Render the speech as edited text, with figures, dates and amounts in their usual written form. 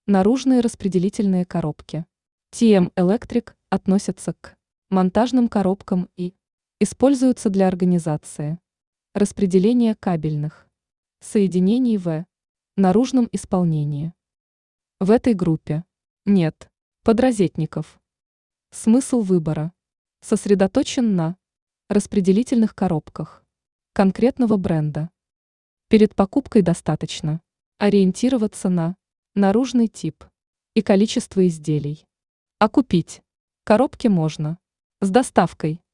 Наружные распределительные коробки. TM Electric относятся к монтажным коробкам и используются для организации распределения кабельных соединений в наружном исполнении. В этой группе нет подрозетников. Смысл выбора сосредоточен на распределительных коробках конкретного бренда. Перед покупкой достаточно ориентироваться на наружный тип и количество изделий. А купить коробки можно с доставкой.